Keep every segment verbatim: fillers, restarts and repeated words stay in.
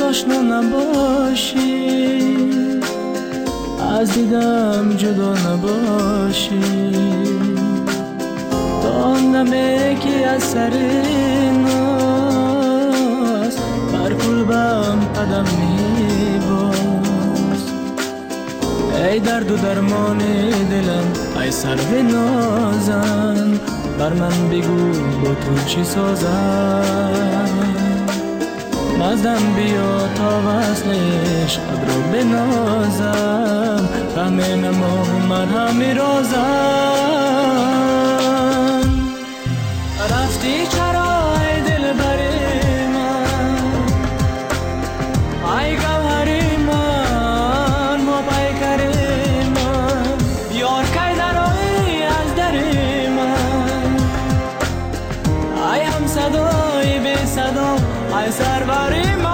آشنا نباشی، از دیدم جدا نباشی، تا نمی که از سر ناز بر قلبم قدم می باز. ای درد و درمان دلم، ای سرو نازم، بر من بگو با تو چی سازم. نزدم بیا تا وصل عشقت رو بنازم، غم نما مرهم رازم. رفتی چرا ای دل بری من، ای گوهری من، ما پیکری من، یار کی درایی از دری من. ای هم صدای بی صدا، ای سربری من.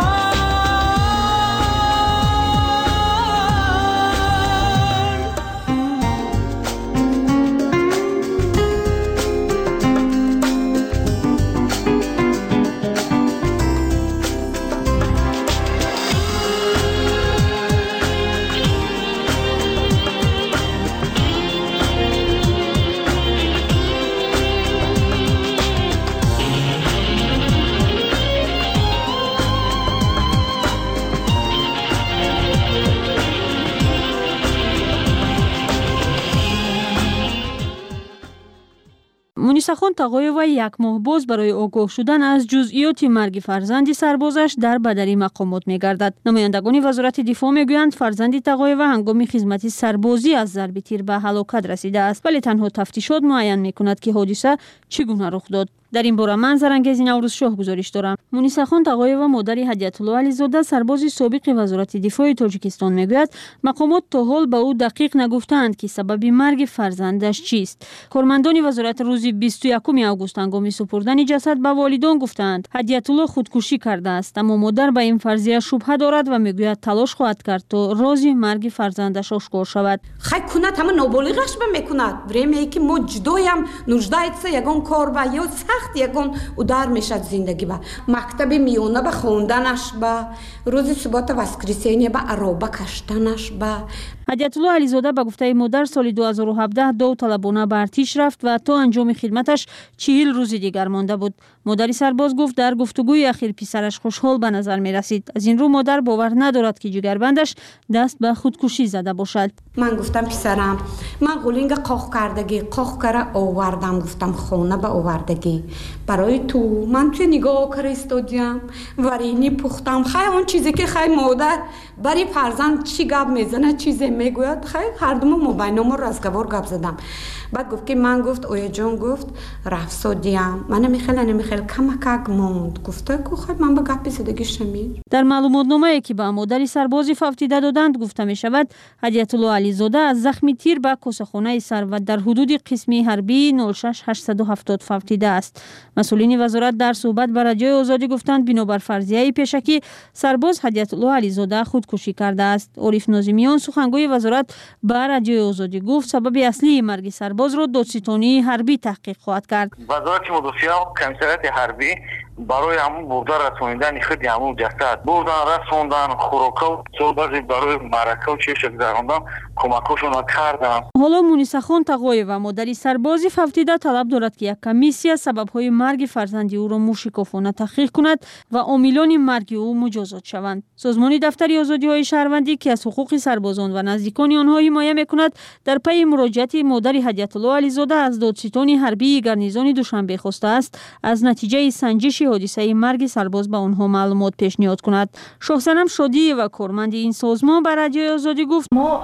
مونیسا خان تقایوا یک ماه باز برای آگاه شدن از جزئیات مرگ فرزند سربازش در بدری مقامات می‌گردد. نمایندگان وزارت دفاع میگویند فرزند تقایوا هنگام خدمت سربازی از ضرب تیر به هلاکت رسیده است، ولی تنها تفتیشات معین می‌کند که حادثه چگونه رخ داد. در این باره من زرنگیز نوروز شاه گزارش دارم. مونیسا خان تقایوا مادر هدیت الله علیزاده سرباز سابق وزارت دفاع تاجیکستان میگوید مقامات تا حال به او دقیق نگفتند که سبب مرگ فرزندش چیست. کارمندان وزارت روز بیست و یکم آگوست هنگام سپردن جسد به والدان گفتند هدیت الله خودکشی کرده است، اما مادر به این فرضیه شبهه دارد و میگوید تلاش خواهد کرد تا راز مرگ فرزندش آشکار شود. خیر کند همه نابالغش میکند. وریمی که ما جدایم нуждается ягон کار با یا سخت یگان ودار میشد زندگی با مکتب میونه با خوندنش با روز سبت واسکریسینی با عربه کشتنش با. هدیت الله علیزاده به گفته مادر سال دو هزار و هفده داوطلبانه به ارتش رفت و تا انجام خدمتش چهل روز دیگر مانده بود. مادر سرباز گفت در گفتگوی اخیر پسرش خوشحال به نظر می رسید. از این رو مادر باور ندارد که جگربندش دست به خودکشی زده باشد. من گفتم پسرم من قولینگ قاق کردگی قاق کرده آوردم، گفتم خونه به آوردگی برای تو. من توی نگاه کر استودیم ورینی پختم. خیلی اون چیزی که خیلی مادر برای فرزند چی گپ میزنه چیزی میگوید خیلی هر دوم موبایلمو رو از گوار گپ زدم. بعد گفت که من گفت اوی جان گفت رفت سودیم من نمیخیل نمیخیل کمکک موند. گفته که خیلی من با گپی زدگی شمیر. در معلومات نامه‌ای که به مادر سربازی فوتیده دادند گفته می شود هدیت الله علیزاده از زخم تیر به کوسه‌خانه سر و در حدود قسمی حربی صفر شش هشتصد و هفتاد فوتیده است. مسئولین وزارت در صحبت با رادیوی آزادی گفتند بنابر فرضیه پیشکی سرباز هدیت الله علیزاده خودکشی کرده است. عارف ناظمیان سخنگوی وزارت با رادیوی آزادی گفت سبب اصلی مرگ سرباز را دادستانی حربی تحقیق خواهد کرد. وزارت مدافعین کمیسریات حربی برای همون بردن رسوندن خود همون جسد بردن رسوندن خوراک و بعضی برای معرکه و چیش گذراندن کمکشون کردن. حالا مونیسا خان تقایوا مادر سربازی فوتیده طلب دارد که یک کمیسیا سبب‌های مرگ فرزند او را موشکافانه تحقیق کند و عاملان مرگ او مجازات شوند. سازمان دفتر آزادی‌های شهروندی که از حقوق سربازان و نزدیکان آنها حمایت می‌کند در پی مراجعت مادر هدیت الله علیزاده از دادستان حربی گارنیزون دوشنبه خواسته است از نتیجه سنجش حادثه مرگ سرباز به آنها معلومات پیشنهاد کند. شاهزنم شادی و کارمند این سازمان بر رادیوی آزادی گفت ما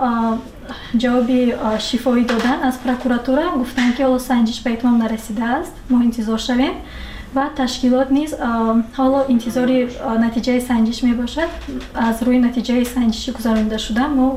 جواب شفاهی دادن از پروکراتوره گفتن که حالا سنجش به اتمام نرسیده است، ما انتظار شویم و تشکیلات نیز حالا انتظاری نتیجه سنجش می باشد. از روی نتیجه سنجشی گذرانده شده ما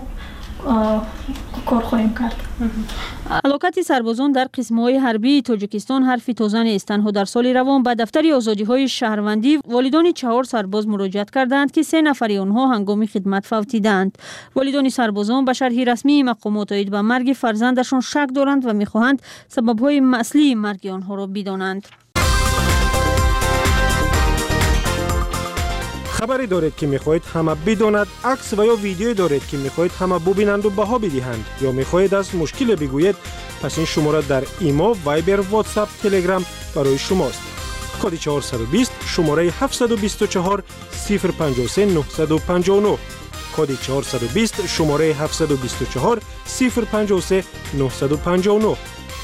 کار خواهیم کرد. هلاکت سربازان در قسم‌های حربی تاجیکستان حرفی تازه نیست. تنها در سال روان به دفتر آزادی‌های شهروندی والدان چهار سرباز مراجعت کردند که سه نفر آنها هنگام خدمت فوتیدند. والدان سربازان به شرح رسمی مقامات عاید به مرگ فرزندشان شک دارند و می‌خواهند سبب‌های اصلی مرگ آنها را بدانند. خبری دارید که میخواهید همه بداند، عکس و یا ویدیویی دارید که میخواهید همه ببینند و بها بدهند یا میخواهید از مشکل بگویید، پس این شماره در ایما، وایبر، واتساپ، تلگرام برای شماست. کد چهارصد و بیست شماره هفتصد و بیست و چهار صفر پنجاه و سه نهصد و پنجاه و نه. کد چهارصد و بیست شماره هفتصد و بیست و چهار صفر پنجاه و سه نهصد و پنجاه و نه.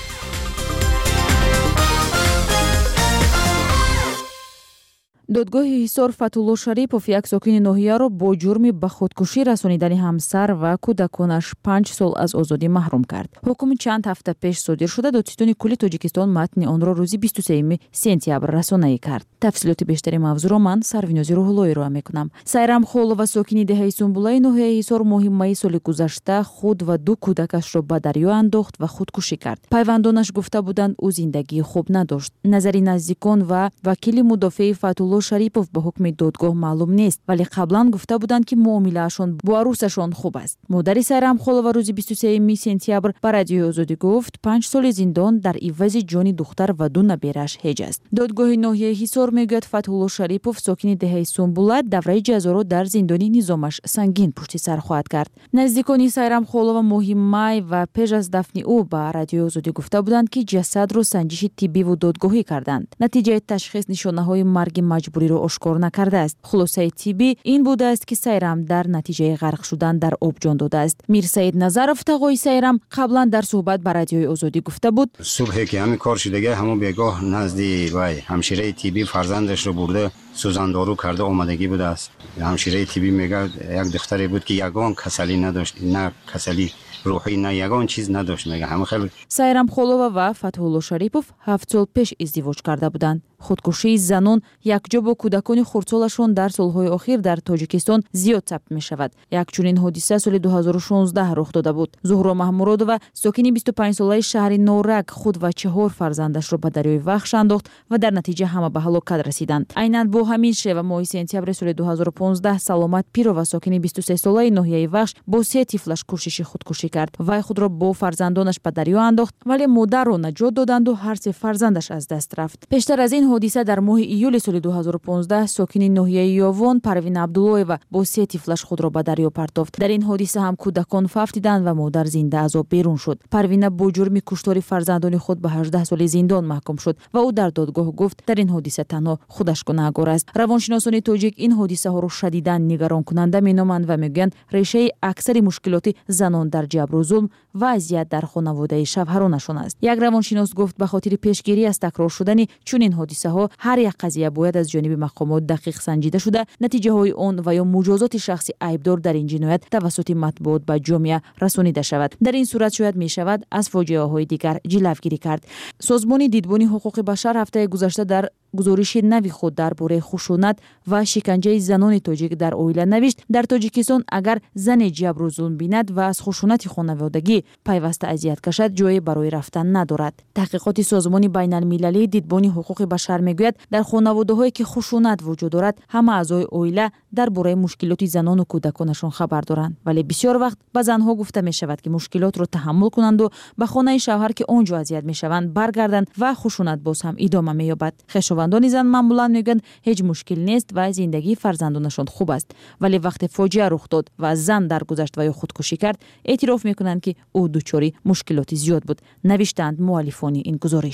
دادگاه حصار فتح‌الله شریپов یک ساکن ناحیه‌ро با جرم به خودکشی رسانیدن همسر و کودکانش پنج سال از آزادی محروم کرد. حکم چند هفته پیش صادر شده دادستان کلی تاجیکستان متن آن را روز بیست و سوم سپتامبر رسانه‌ای کرد. تفصیلات بیشتری موضوع را من سرویناز روح‌اللهی را می‌کنم. сайрам холова сокини деҳаи сунбулаи ноҳияи ҳисор моҳи майи соли гузашта худ ва ду кӯдакашро ба дарё андохт ва худкушӣ кард. пайвандонаш гуфта буданд ӯ зиндагии хуб надошт. назари наздикон ва вакили мудофии фатҳулло шарипов ба ҳукми додгоҳ маълум нест, вале қаблан гуфта буданд ки муомилаашон бо арӯсашон хуб аст. модари сайрам холова рӯзи бисту сеюми сентябр ба радиои озодӣ гуфт панҷ соли зиндон дар ивази ҷони духтар ва ду наберааш ҳеҷ аст. додгоҳи ноҳияи ҳисор мегӯяд фатҳулло шарипов сокини деҳаи сунбула давраи ҷазоро дар зиндони низомаш сангин пушти сар хоҳад кард. наздикони сайрам холова моҳи май ва пеш аз дафни ӯ ба радиои озодӣ гуфта буданд ки ҷасадро санҷиши тиббиву додгоҳӣ карданд. натиҷаи ташхис нишонаҳои марги маҷбуриро ошкор накардааст. хулосаи тиббӣ ин будааст ки сайрам дар натиҷаи ғарқ шудан дар об ҷон додааст. мирсаид назаров тағои сайрам қаблан дар суҳбат ба радиои озодӣ гуфта буд субҳе ки ҳамин кор шудага ҳамон бегоҳ назди вай ҳамшираи тиббӣ фарзандашро бурда сӯзандору карда омадагӣ будааст. ҳамшираи тиббӣ мегӯяд як духтаре буд ки ягон касалӣ надошт, на касалӣ рӯҳӣ, на ягон чиз надошт. мега ҳама хел сайрам холова ва фатҳулло шарипов ҳафт сол пеш издивоҷ карда буданд. худкушии занон якҷо бо кӯдакони хурдсолашон дар солҳои охир дар тоҷикистон зиёд сабт мешавад. якчунин ҳодиса соли дуҳазору шонздаҳ рух дода буд. зуҳро маҳмуродова сокини бисту панҷ солаи шаҳри норак худ ва чаҳор фарзандашро ба дарёи вахш андохт ва дар натиҷа ҳама ба ҳалокат расиданд. айнан бо ҳамин шева моҳи сентябри соли дуҳазору понздаҳ саломат пирова сокини бисту се солаи ноҳияи вахш бо се тифлаш кӯшиши худкушӣ кард. вай худро бо фарзандонаш ба дарё андохт, вале модарро наҷот доданду ҳар се фарзандаш аз даст рафт. пештар аз ин ҳодиса дар моҳи июли соли дуҳазору понздаҳ сокини ноҳияи ёвон парвина абдуллоева бо се тифлаш худро ба дарё партофт. дар ин ҳодиса ҳам кӯдакон фафтиданд ва модар зинда аз об берун шуд. парвина бо ҷурми куштори фарзандони худ ба ҳаждаҳ соли зиндон маҳкум шуд ва ӯ дар додгоҳ гуфт дар ин ҳодиса танҳо худаш гунаҳгор аст. равоншиносони тоҷик ин ҳодисаҳоро шадидан нигаронкунанда меноманд ва мегӯянд решаи аксари мушкилоти занон дар ҷабру зулм ва азият дар хонаводаи шавҳаронашон аст. як равоншинос гуфт ба хотири пешгирӣ аз такрор шудани чунин ҳодисаҳо ҳар як қазия бояд аз ҷониби мақомот дақиқ санҷида шуда натиҷаҳои он ва ё муҷозоти шахси айбдор дар ин ҷиноят тавассути матбуот ба ҷомеа расонида шавад. дар ин сурат шояд мешавад аз фоҷиаҳои дигар ҷилавгирӣ кард. созмони дидбони ҳуқуқи башар ҳафтаи гузашта дар гузориши нави худ дар бораи хушунат ва шиканҷаи занони тоҷик дар оила навишт дар тоҷикистон агар зане ҷабру зулм бинад ва аз хушунати хонаводагӣ пайваста азият кашад ҷое барои рафтан надорад. таҳқиқоти созмони байналмилалии дидбони ҳуқуқи башар мегӯяд дар хонаводаҳое ки хушунат вуҷуд дорад ҳама аъзои оила дар бораи мушкилоти занону кӯдаконашон хабар доранд, вале бисёр вақт ба занҳо гуфта мешавад ки мушкилотро таҳаммул кунанду ба хонаи шавҳар ки он ҷо азият мешаванд баргарданд ва хушунат боз ҳам идома меёбад. хешовандони зан маъмулан мегӯянд ҳеҷ мушкил нест ва зиндагии фарзандонашон хуб аст, вале вақте фоҷиа рух дод ва зан даргузашт ва ё худкушӣ кард эътироф мекунанд ки ӯ дучори мушкилоти зиёд буд, навиштаанд муаллифони ин гузориш.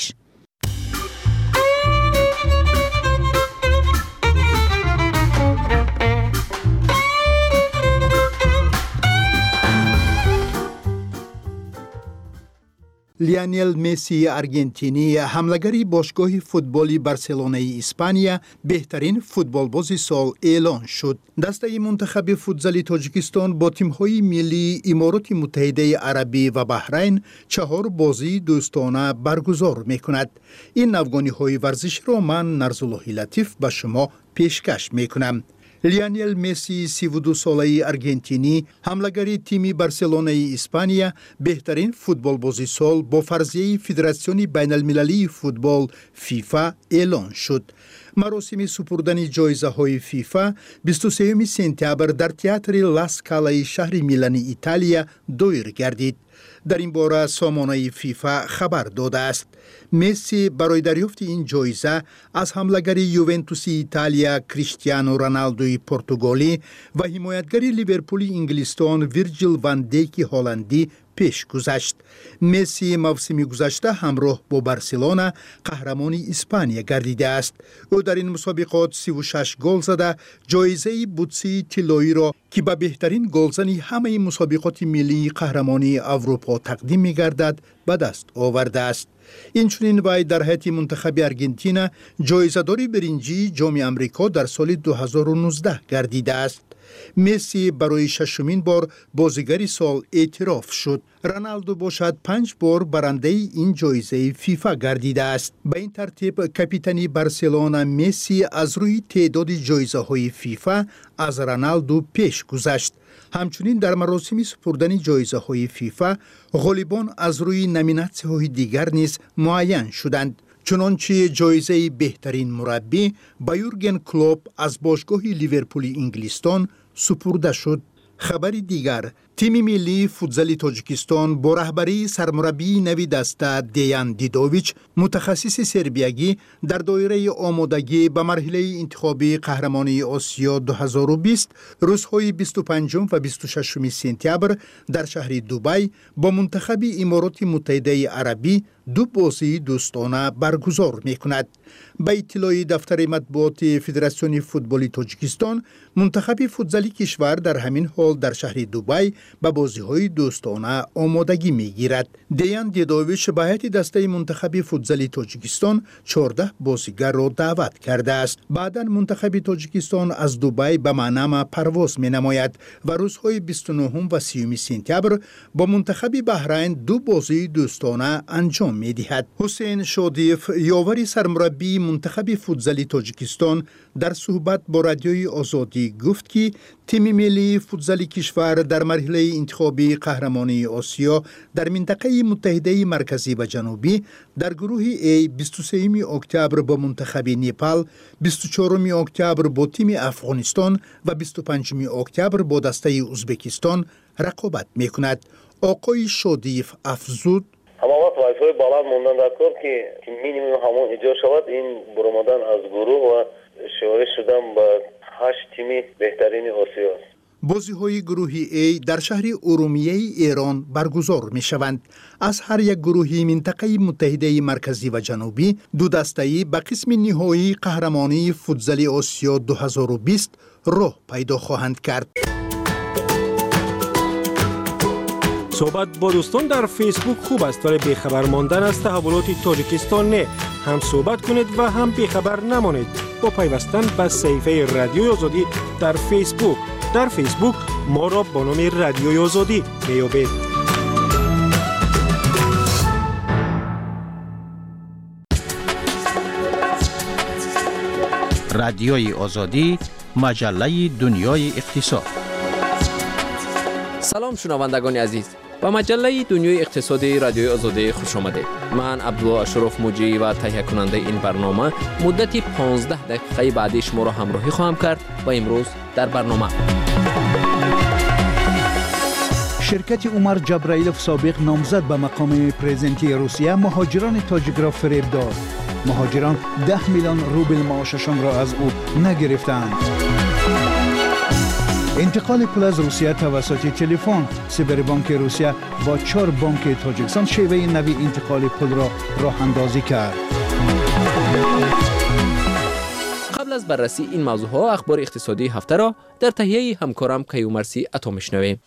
لیونل مسی ارژانتینی حملگری باشگاه فوتبال بارسلونای اسپانیا بهترین فوتبالباز سال اعلان شد. دسته منتخب فوتزال تاجیکستان با تیم‌های ملی امارات متحده عربی و بحرین چهار بازی دوستانه برگزار می‌کند. این نوگانی‌های ورزش را من نرزالله لطیف به شما پیشکش می‌کنم. لیونل مسی سی و دو ساله ارژانتینی حملگری تیم بارسلونای اسپانیا بهترین فوتبالباز سال با فرضیه فدراسیون بین المللی فوتبال فیفا اعلان شد. مراسم سپردن جایزه های فیفا بیست و سوم سپتامبر در تئاتر لا اسکالا شهر میلان ایتالیا دایر گردید. در این باره سامانه فیفا خبر داده است. مسی برای دریافت این جایزه از حمله‌گر یوونتوس ایتالیا کریستیانو رونالدوی پرتغالی و حمایتگر لیورپول انگلستان ویرجیل وان دیک هلندی پیش گذشت. مسی موسم گذشته همراه با بارسلونا قهرمان اسپانیا گردیده است. او در این مسابقات سی و شش گل زده جایزه بوتسی طلایی را که به بهترین گلزن همه مسابقات ملی قهرمانی اروپا تقدیم می‌گردد به دست آورده است. اینچنین وی در هیئت منتخب آرژانتین جایزه‌دار برنجی جام آمریکا در سال دو هزار و نوزده گردیده است. مسی برای ششمین بار بازیگر سال اعتراف شد. رونالدو باشد پنج بار برنده این جایزه فیفا گردیده است. به این ترتیب کاپیتان بارسلونا مسی از روی تعداد جایزه های فیفا از رونالدو پیش گذشت. همچنین در مراسم سپردن جایزه های فیفا غالبان از روی نامیناسیون های دیگر نیز معین شدند. چنانچه جایزه بهترین مربی به یورگن کلوپ از باشگاه لیورپول انگلستان سپرده شد. خبر دیگر، تیم ملی فوتبال تاجیکستان با رهبری سرمربی نوی دسته دیان دیدوویچ متخصص سربیایی در دایره آمادگی به مرحله انتخابی قهرمانی آسیا دو هزار و بیست روزهای بیست و پنجم و بیست و ششم سپتامبر در شهر دبی با منتخب امارات متحده عربی دو بازی دوستانه برگزار می‌کند. به اطلاع دفتر مطبوعات فدراسیون فوتبال تاجیکستان، منتخب فوتبالی کشور در همین حال در شهر دبی به بازی‌های دوستانه آمادگی می‌گیرد. دیان دیدوویچ به هیئت دسته منتخب فوتبال تاجیکستان چهارده بازیگر را دعوت کرده است. بعداً منتخب تاجیکستان از دبی به منامه پرواز می‌نماید و روزهای بیست و نهم و سی سپتامبر با منتخب بحرین دو بازی دوستانه انجام می‌دهد. حسین شادیف یاور سرمربی منتخب فوتبال تاجیکستان در صحبت با رادیوی آزادی گفت که تیم ملی فوتبال کشور در مرحله انتخابی قهرمانی آسیا در منطقه متحده مرکزی و جنوبی در گروه A بیست و سوم اکتبر با منتخب نپال، بیست و چهارم اکتبر با تیم افغانستان و بیست و پنجم اکتبر با دسته ازبکستان رقابت می‌کند. آقای شادیف افزود: همه وقت وایفای بالا موندن در کار که مینیمم همون ایجاد شود این برآمدن از گروه و شوارش شدن به هشت تیم بهترین آسیا است. بازی‌های گروه A در شهر ارومیه ایران برگزار می‌شوند. از هر یک گروه منطقه متحده مرکزی و جنوبی دو دسته‌ای به قسم نهایی قهرمانی فوتبال آسیا دو هزار و بیست راه پیدا خواهند کرد. صحبت با دوستان در فیسبوک خوب است، ولی بیخبر ماندن از تحولات تاجیکستان نه. هم صحبت کنید و هم بیخبر نمانید با پیوستن به صفحه رادیوی آزادی در فیسبوک. در فیسبوک ما را با نام رادیوی آزادی میابید. رادیوی آزادی، مجله دنیای اقتصاد. سلام شنوندگان عزیز، با مجله دنیای اقتصادی رادیوی آزادی خوش آمدید. من عبدالله اشرف موجی و تهیه کننده این برنامه مدت پانزده دقیقه بعدی شما را همراهی خواهم کرد و امروز در برنامه شرکت عمر جبرائیلوف سابق نامزد به مقام پرزیدنتی روسیه مهاجران تاجیک را فریب داد. مهاجران ده میلیون روبل معاششان را از او نگرفتند. انتقال پول از روسیه توسط تلفن. سایبربانک روسیه با چهار بانک تاجیکستان شیوه نوی انتقال پول را راه اندازی کرد. قبل از بررسی این موضوع ها اخبار اقتصادی هفته را در تهیه همکارم کیومرثی عطا میشنویم.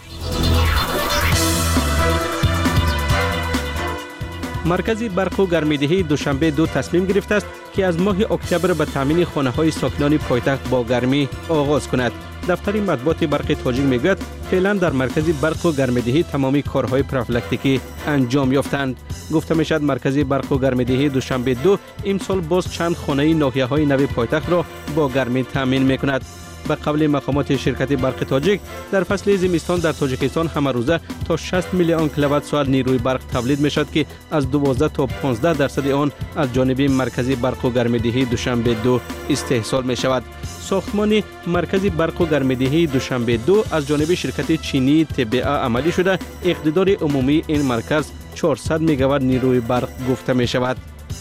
مرکز برق و گرمایدهی دوشنبه دو تصمیم گرفته است که از ماه اکتبر به تامین خانه‌های ساکنان پایتخت با گرمی آغاز کند. دفتر مطبوعات برق تاجیک میگوید فعلا در مرکز برق و گرمایدهی تمامی کارهای پروفیلاکتیکی انجام یافتند. گفته میشد مرکز برق و گرمایدهی دوشنبه دو امسال باز چند خانه ناحیه‌های نوی پایتخت را با گرمی تامین میکند. به قول مقامات شرکت برق تاجیک در فصل زمستان در تاجیکستان همه روزه تا شصت میلیون کیلووات ساعت نیروی برق تولید می شود که از دوازده تا پانزده درصد آن از جانب مرکزی برق و گرمایدهی دوشنبه دو استحصال می شود. ساختمان مرکزی برق و گرمایدهی دوشنبه دو از جانب شرکت چینی تبعه عملی شده. اقتدار عمومی این مرکز چهارصد مگاوات نیروی برق گفته می شود.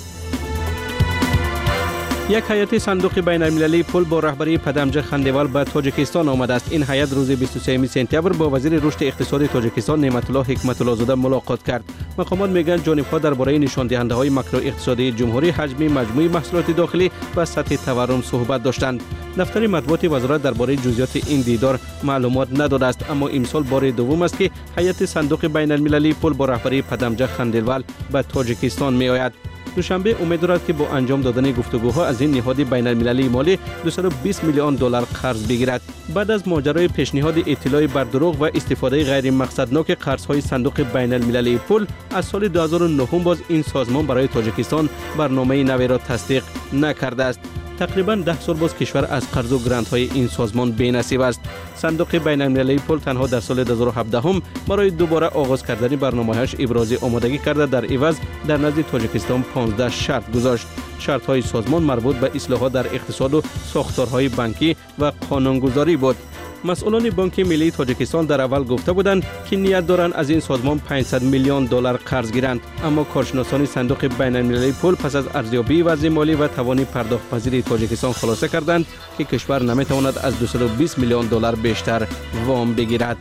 یک هیئت صندوق بین المللی پول با رهبری پدامجان خندیوال به تاجیکستان آمده است. این هیئت روز بیست و سوم سپتامبر با وزیر رشد اقتصادی تاجیکستان نعمت الله حکمت الله زاده ملاقات کرد. مقامات میگن جانب‌ها درباره نشان دهنده های ماکرو اقتصادی جمهوری، حجم مجموعی محصولات داخلی و سطح تورم صحبت داشتند. دفتر مطبوعات وزارت درباره جزئیات این دیدار معلومات نداده است، اما امسال بار دوم است که هیئت صندوق بین المللی پول با رهبری پدامجان خندیوال به تاجیکستان میآید. دوشنبه امید دارد که با انجام دادن گفتگوها از این نهاد بین المللی مالی دویست و بیست میلیون دلار قرض بگیرد. بعد از ماجرای پیشنهاد اطلاع بر دروغ و استفاده غیر مقصدناک قرض‌های صندوق بین المللی پول، از سال دو هزار و نه باز این سازمان برای تاجیکستان برنامه نوی را تصدیق نکرده است. تقریباً ده سال باز کشور از قرض و گرانت‌های این سازمان بی‌نصیب است. صندوق بین المللی پول تنها در سال دو هزار و هفده هم برای دوباره آغاز کردن برنامه‌اش ابراز آمادگی کرده در عوض در نزد تاجیکستان پانزده شرط گذاشت. شرط‌های سازمان مربوط به اصلاحات در اقتصاد و ساختارهای بانکی و قانونگذاری بود. مسئولان بانک ملی تاجیکستان در اول گفته بودند که نیت دارند از این سازمان پانصد میلیون دلار قرض گیرند، اما کارشناسان صندوق بین المللی پول پس از ارزیابی وضع مالی و توان پرداخت پذیری تاجیکستان خلاصه کردند که کشور نمیتواند از دویست و بیست میلیون دلار بیشتر وام بگیرد.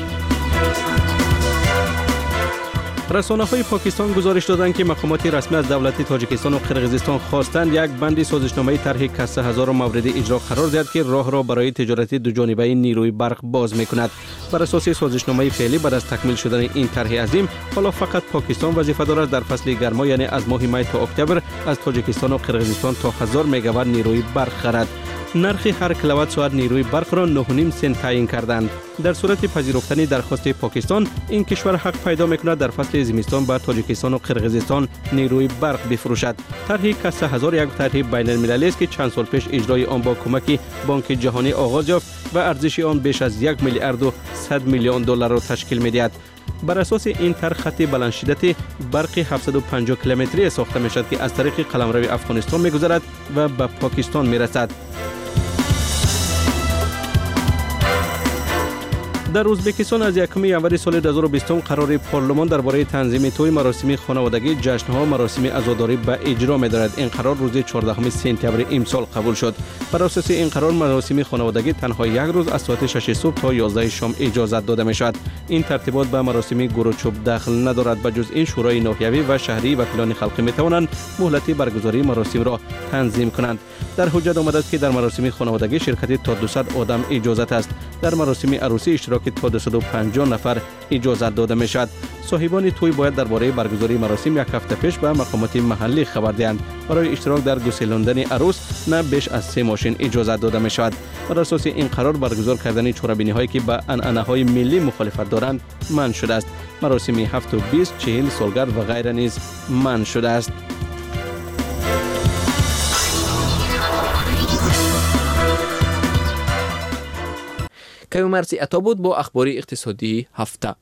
رسانه‌های پاکستان گزارش دادند که مقامات رسمی از دولت تاجیکستان و قرقیزستان خواستند یک بند سازشنامه طرح کسر هزار مورد اجرا قرار دهد که راه را برای تجارت دوجانبه نیروی برق باز می‌کند. بر اساس سازشنامه فعلی بعد از تکمیل شدن این طرح عظیم، حالا فقط پاکستان وظیفه دارد در فصل گرما یعنی از ماه می تا اکتبر از تاجیکستان و قرقیزستان تا هزار مگاوات نیروی برق خرد. نرخ هر کیلووات ساعت نیروی برق را نه و نیم سنت تعیین کردند. در صورت پذیرفتن درخواست پاکستان، این کشور حق پیدا میکند در فصل زمستان به تاجیکستان و قرقیزستان نیروی برق بفروشد. طرح کسر هزار یک طرح بین المللی است که چند سال پیش اجرای آن با کمک بانک جهانی آغاز یافت و ارزش آن بیش از یک میلیارد و صد میلیون دلار را تشکیل می‌دهد. بر اساس این طرح خط بلند شدت برق هفتصد و پنجاه کیلومتری ساخته میشد که از طریق قلمرو افغانستان میگذرد و به پاکستان میرسد. در ازبکستان از یکم ژانویه سال دو هزار و بیست قرار پارلمان درباره تنظیم توی مراسم خانوادگی، جشن‌ها، مراسم عزاداری به اجرا می‌دارد. این قرار روز چهاردهم سپتامبر امسال قبول شد. بر اساس این قرار مراسم خانوادگی تنها یک روز از ساعت شش صبح تا یازده شام اجازه داده می‌شود. این ترتیبات به مراسم گروچوب داخل ندارد. بجز این شورای ناحیوی و شهری وکیلان خلقی می‌توانند مهلت برگزاری مراسم را تنظیم کنند. در حجت آمده است که در مراسم خانوادگی شرکت تا دویست آدم اجازه است. در مراسم عروسی اشتراک تا دویست و پنجاه نفر اجازه داده می شود. صاحبان توی باید درباره برگزاری مراسم یک هفته پیش به مقامات محلی خبر دهند. برای اشتراک در گسیلاندن عروس نه بیش از سه ماشین اجازه داده می شود. بر اساس این قرار برگزار کردن چهاربینی هایی که به عنعنه های ملی مخالفت دارند منع شده است. مراسم هفت و بیست، چهل سالگرد و غیره نیز منع شده است. کیو مرسی عطا بود با اخبار اقتصادی هفته.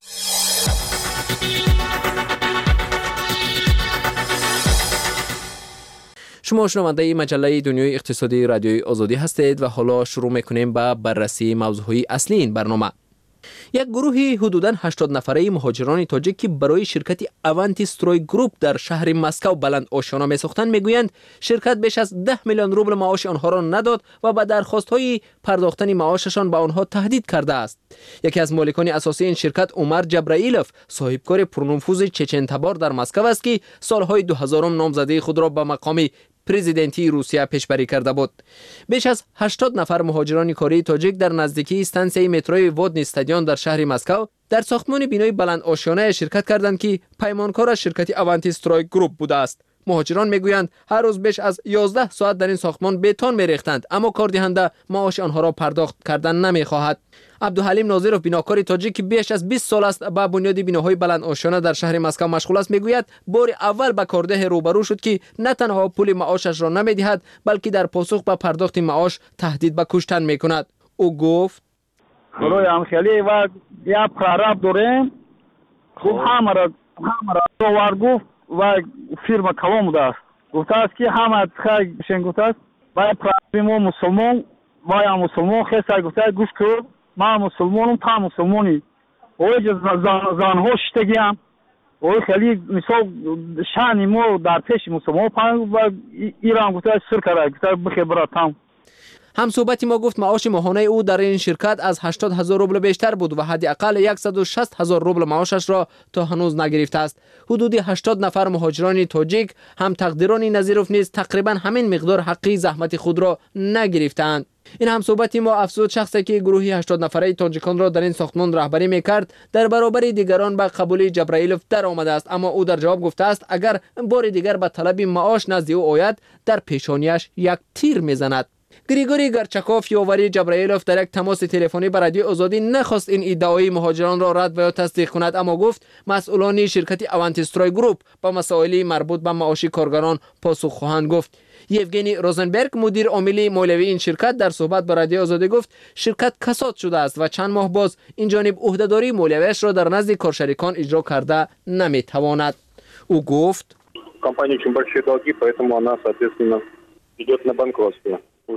شما شنونده مجله دنیای اقتصادی رادیوی آزادی هستید و حالا شروع میکنیم با بررسی موضوعی اصلی این برنامه. یک گروه حدوداً هشتاد نفره مهاجران تاجیک که برای شرکت اونتی ستروی گروپ در شهر مسکو بلند آشیانه می‌ساختند میگویند شرکت بیش از ده میلیون روبل معاش آنها را نداد و با درخواست‌های پرداختن معاششان به آنها تهدید کرده است. یکی از مالکان اساسی این شرکت عمر جبرائیلوف صاحبکار پرنفوذ چچن تبار در مسکو است که سالهای دو هزارم نامزدی خود را به مقام پرزیدنتی روسیه پیشبری کرده بود. بیش از هشتاد نفر مهاجران کاری تاجیک در نزدیکی استانسیه متروی ودن استادیون در شهر مسکو در ساختمان بینای بلند آشیانه شرکت کردند که پیمانکار شرکت اونتی ستروی گروپ بوده است. مهاجران میگویند هر روز بیش از یازده ساعت در این ساختمان بتون میریختند، اما کاردهنده معاش آنها را پرداخت کردن نمیخواهد. عبدالحلیم ناظرов بناکار تاجیک که بیش از بیست سال است با بنیاد بناهای بلند آشیانه در شهر مسکو مشغول است میگوید بار اول با کارده روبرو شد که نه تنها پول معاشش را نمیدهد بلکه در پاسخ به پرداخت معاش تهدید به کشتن میکند. او گفت برای همخیلی و یا پرارب داریم خوب همه را همه را دوار گفت و فیرما کلام داشت گفته است که همه خیلی بشین گفته است باید پراربی ما مسلمان باید مسلمان خیلی گفته گوش کرد ما مسلمانم تا مسلمانی اوی زنها شتگی هم اوی خیلی مثال شانی ما در پیش مسلمان پنگ و ایران گفته سر کرده گفته بخیر براتم. هم صحبتی ما گفت معاش ماهانه او در این شرکت از هشتاد هزار روبل بیشتر بود و حداقل صد و شصت هزار روبل معاشش را تا هنوز نگرفته است. حدود هشتاد نفر مهاجران تاجیک هم تقدیران نظیروف نیز تقریبا همین مقدار حقی زحمت خود را نگرفتند. این هم صحبتی ما افزود شخصی که گروهی هشتاد نفره تاجیکان را در این ساختمان رهبری میکرد در برابر دیگران به قبول جبرائیلوف در آمده است، اما او در جواب گفته است اگر بار دیگر به طلب معاش نزد او آید در پیشانیش یک تیر میزند. گریگوری گرچکوف یاوری جبرائیلوف در یک تماس تلفنی با رادیو آزادی نخواست این ادعای مهاجران را رد و یا تصدیق کند، اما گفت مسئولان شرکت اوانتیستروی گروپ با مسائل مربوط به معاش کارگران پاسخ خواهند گفت. یوگنی روزنبرگ مدیر عامل مالیوی این شرکت در صحبت با رادیو آزادی گفت شرکت کساد شده است و چند ماه باز این جانب عهدهداری مالیویش را در نزد کارشریکان اجرا کرده نمیتواند. او گفت компания очень большие долги, поэтому она соответственно идет на банкротство.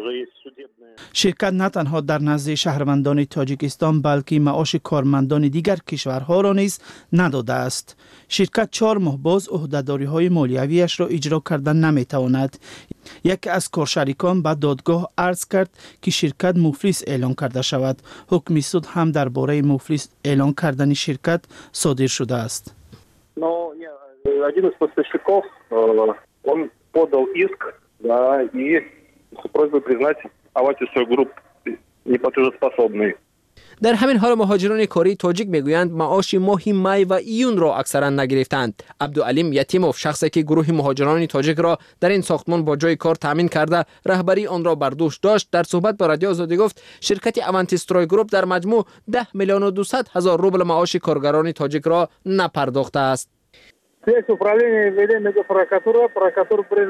شرکت نه تنها در نزد شهروندان تاجیکستان بلکه معاش کارمندان دیگر کشورها را نیز نداده است. شرکت چهار ماه باز عهده‌داری‌های مالیویش را اجرا کردن نمیتواند. یکی از کارشریکان به دادگاه عرض کرد که شرکت مفلس اعلان کرده شود. حکم سود هم درباره مفلس اعلان کردن شرکت صادر شده است. Но один из поставщиков он подал иск, да, и с просьбой признать Авантистрой Групп неплатежеспособной. در همین حال مهاجران کاری تاجیک میگویند معاش ماه می و ایون را اکثرا نگرفتند. عبدالعلیم یتیموف شخصی که گروه مهاجران تاجیک را در این ساختمان با جای کار تامین کرده رهبری آن را بر دوش داشت در صحبت با رادیو آزادی گفت شرکت اوانتیستروی گروپ در مجموع ده میلیون و دویست هزار روبل معاش کارگران تاجیک را نپرداخته است. Здесь управление ведем до прокуратуры, прокуратура при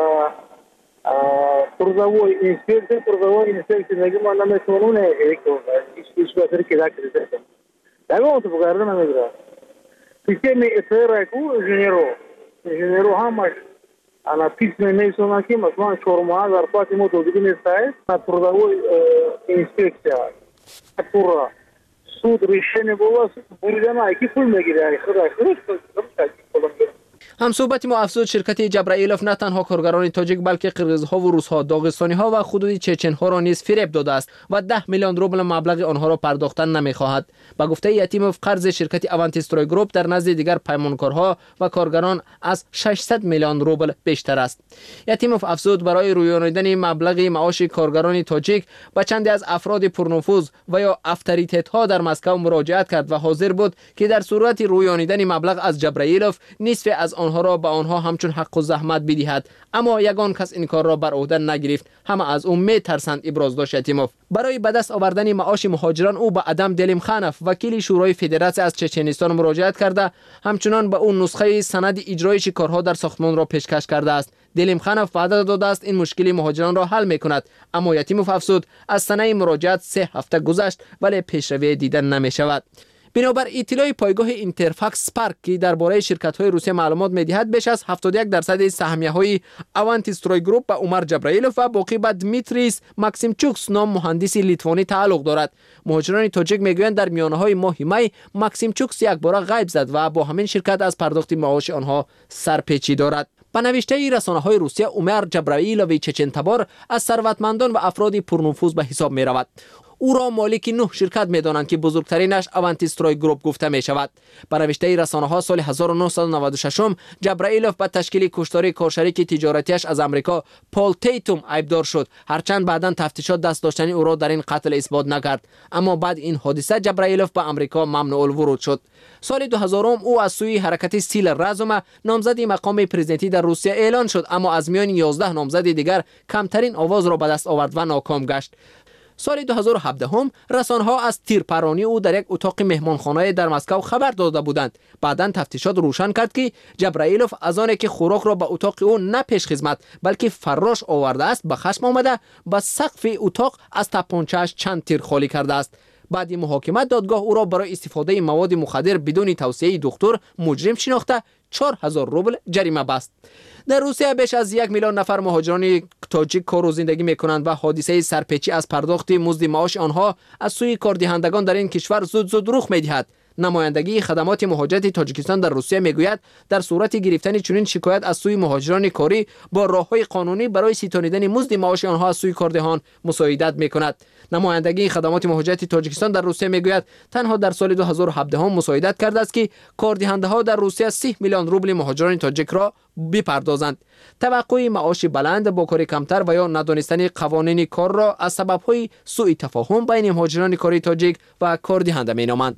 трудовой инспекции, трудовой инспекции нагима на месте директор, ишбасыр кидакрите. Давай вот поговорим на мигра. Системе ЭЦР-ку инженеру, инженеру хамаш, она письменная мейсона кима, сман шорма, зарплата ему долги не ставит, на трудовой инспекция, прокуратура. суд решение было, бурдана, які пул میگیره، خدا خدا هم صحبت ما افزود شرکت جبرائیلوف نه تنها کارگران تاجیک بلکه قرقیزها و روس‌ها، داغستانی‌ها و خودی چچن‌ها را نیز فریب داده است و ده میلیون روبل مبلغ آنها را پرداختن نمی‌خواهد. با گفته یتیموف قرض شرکت اوانتیستروی گروپ در نزد دیگر پیمانکارها و کارگران از ششصد میلیون روبل بیشتر است. یتیموف افزود برای رویانیدن مبلغ معاش کارگران تاجیک با چندی از افراد پرنفوذ و یا اتوریت‌ها در مسکو مراجعت کرد و حاضر بود که در صورت رویانیدن مبلغ از جبرائیلوف نصف از آنها را به آنها همچون حق و زحمت بدهد، اما یگان کس این کار را بر عهده نگرفت. همه از او میترسند، ابراز داشت یتیموف. برای به دست آوردن معاش مهاجران او به ادم دلیمخانف وکیل شورای فدراسیون از چچنستان مراجعت کرده، همچنان به اون نسخه سند اجرای کارها در ساختمان را پیشکش کرده است. دلیمخانف وعده داده است این مشکل مهاجران را حل میکند، اما یتیموف افزود از سنه مراجعت سه هفته گذشت ولی پیشروی دیدن نمیشود. بنابر اطلاع پایگاه اینترفاکس سپارک که درباره شرکت‌های روسیه معلومات می‌دهد، بیش از هفتاد و یک درصد سهمیه‌های اوانتیستروی گروپ به عمر جبرائیلوف و باقی به دمیتریس ماکسیمچوکس نام مهندس لیتوانی تعلق دارد. مهاجران تاجیک میگویند در میانه‌های ماه می ماکسیمچوکس یک بار غیب زد و با همین شرکت از پرداخت معاش آنها سرپیچی دارد. با نوشته رسانه‌های روسیه عمر جبرائیلوف چچن تبار از ثروتمندان و افراد پرنفوذ به حساب می‌رود. او را مالک نه شرکت می‌دانند که بزرگترینش اونتیستروی گروپ گفته می‌شود. بر نوشته رسانه‌ها سال هزار و نهصد و نود و شش جبرائیلوف به تشکیل کشتاری کارشریک تجارتیش از آمریکا پال تیتوم عیبدار شد، هرچند بعداً تفتیشات دست داشتنی او را در این قتل اثبات نکرد. اما بعد این حادثه جبرائیلوف به آمریکا ممنوع الورود شد. سال دو هزار او از سوی حرکت استیل رزم نامزد مقام پرزیدنتی در روسیه اعلان شد، اما از میان یازده نامزد دیگر کمترین آواز را به دست آورد و ناکام گشت. سال دو هزار و هفده هم رسانه‌ها از تیرپرانی او در یک اتاق مهمانخانه در مسکو خبر داده بودند. بعداً تفتیشات روشن کرد که جبرائیلوف از آنکه که خوراک را به اتاق او نه پیش خدمت بلکه فراش آورده است به خشم آمده به سقف اتاق از تپانچه‌اش چند تیر خالی کرده است. بعد محاکمه دادگاه او را برای استفاده مواد مخدر بدون توصیه دکتر مجرم شناخته چهار هزار روبل جریمه بست. در روسیه بیش از یک میلیون نفر مهاجران تاجیک کار و زندگی میکنند و حادثه سرپیچی از پرداخت مزد معاش آنها از سوی کاردهندگان در این کشور زود زود رخ میدهد. نمایندگی خدمات مهاجرت تاجیکستان در روسیه میگوید در صورت گرفتن چنین شکایت از سوی مهاجران کاری با راههای قانونی برای ستانیدن مزد معاش آنها از سوی کاردهان مساعدت میکند. نمایندگی خدمات مهاجرت تاجیکستان در روسیه میگوید تنها در سال دو هزار و هفده هم مساعدت کرده است که کاردهنده ها در روسیه سی میلیون روبل مهاجران تاجیک را بپردازند. توقع معاش بلند با کار کمتر و یا ندانستن قوانین کار را از سبب‌های سوء تفاهم بین مهاجران کاری تاجیک و کاردهنده مینامند.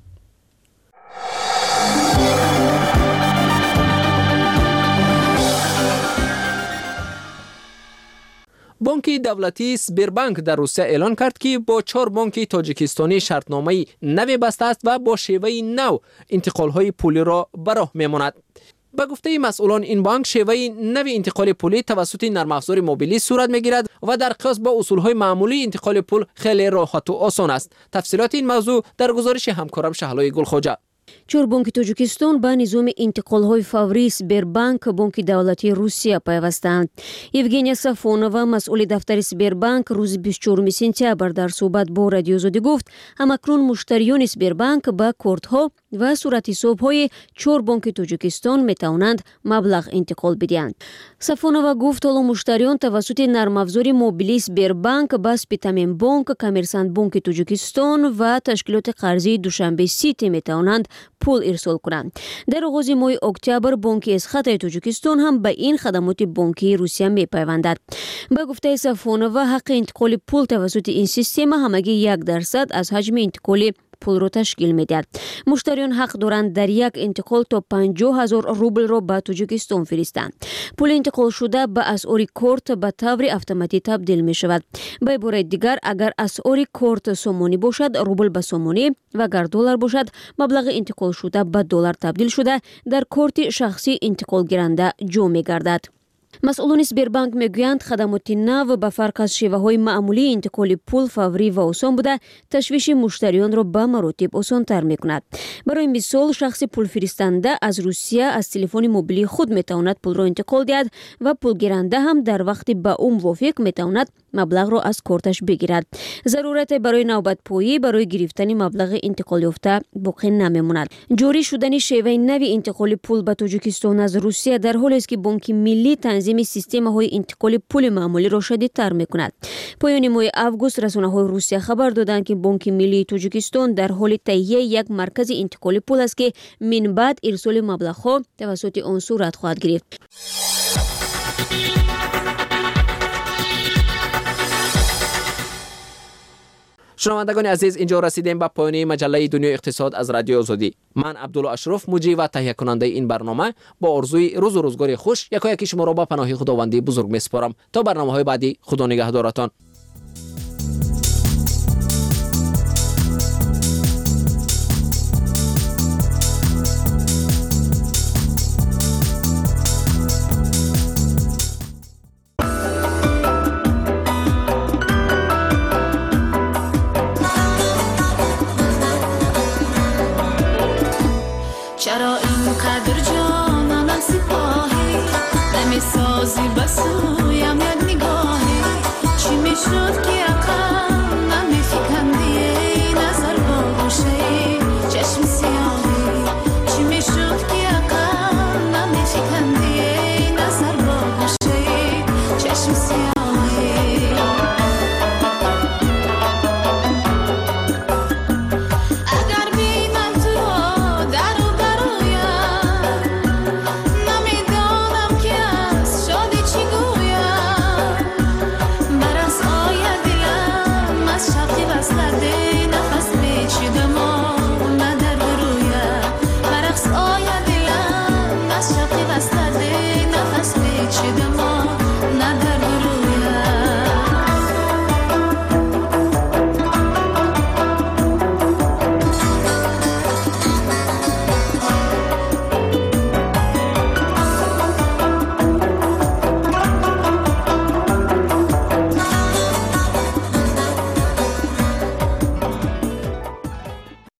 بانک دولتی سبربانک در روسیه اعلان کرد که با چهار بانک تاجیکستانی شرطنامه نوی بسته است و با شیوه نو انتقال‌های پولی را به راه می‌ماند. به گفته مسئولان این بانک شیوه نوی انتقال پولی توسط نرم افزار موبیلی صورت می‌گیرد و در قیاس با اصول‌های معمولی انتقال پول خیلی راحت و آسان است. تفصیلات این موضوع در گزارش همکارم شهلای گلخواجه. چهار بانک تاجیکستان به نظام انتقال‌های فوری سبربانک بانک دولتی روسیه پیوستند. یوگنیا صفونова مسئول دفتر سبربانک روز بیست و چهارم سپتامبر در صحبت با رادیو آزادی گفت همکنون مشتریان سبربانک با کارت‌ها و صورت حساب‌های چهار بانک تاجیکستان می‌توانند مبلغ انتقال بدهند. صفونова گفت حالا مشتریان توسط نرم افزار موبیلی سبربانک با سپیتامین بانک، کامرسانت بانک تاجیکستان و تشکیلات قرضی دوشنبه سیتی می‌توانند پول ارسال کنند. در آغاز ماه اکتبر بانک اسخط تاجیکستان هم به این خدمات بانکی روسیه می‌پیوندد. به گفته صفونова حق انتقال پول توسط این سیستم همگی یک درصد از حجم انتقال پول را تشکیل می‌دهد. مشتریان حق دارند در یک انتقال تا پنجاه هزار روبل را به تاجیکستان فرستند. پول انتقال شده به اسعار کارت به طور اتوماتیک تبدیل می شود. به عبارت دیگر اگر اسعار کارت سومونی باشد روبل به سومونی و اگر دلار باشد مبلغ انتقال شده به دلار تبدیل شده در کارت شخصی انتقال گیرنده جا می گردد. مسئولان سبربانک میگویند خدمات نو به فرق از شیوه های معمولی انتقال پول فوری و آسان بوده تشویش مشتریان را به مراتب آسان تر می کند. برای مثال شخص پول فرستنده از روسیه از تلفن موبیلی خود می تواند پول را انتقال دهد و پول گیرنده هم در وقت به او موافق می تواند مبلغ را از کارتش بگیرد. ضرورت برای نوبت پویی برای گرفتن مبلغ انتقال یافته باقی نمی ماند. جاری شدن شیوه نوی انتقال پول به تاجیکستان از روسیه در حالی است که بانک ملی تنظیم سیستم های انتقال پول معمولی را شدیدتر می کند. پایان ماه آگوست رسانه های روسیه خبر دادند که بانک ملی تاجیکستان در حال تهیه یک مرکز انتقال پول است که من بعد ارسال مبلغ ها توسط آن صورت خواهد گرفت. شنوندگان عزیز، اینجا رسیدیم به پایان مجله دنیای اقتصاد از رادیو آزادی. من عبدالله اشرف مجری و تهیه کننده این برنامه با آرزوی روز و روزگار خوش یکا یکی شما را به پناه خداوندی بزرگ میسپارم. تا برنامه‌های بعدی، خدا نگهدارتان. چرا اینقدر جانانم سپاهی نمیسازی بسویم یک نگاهی چی میشد که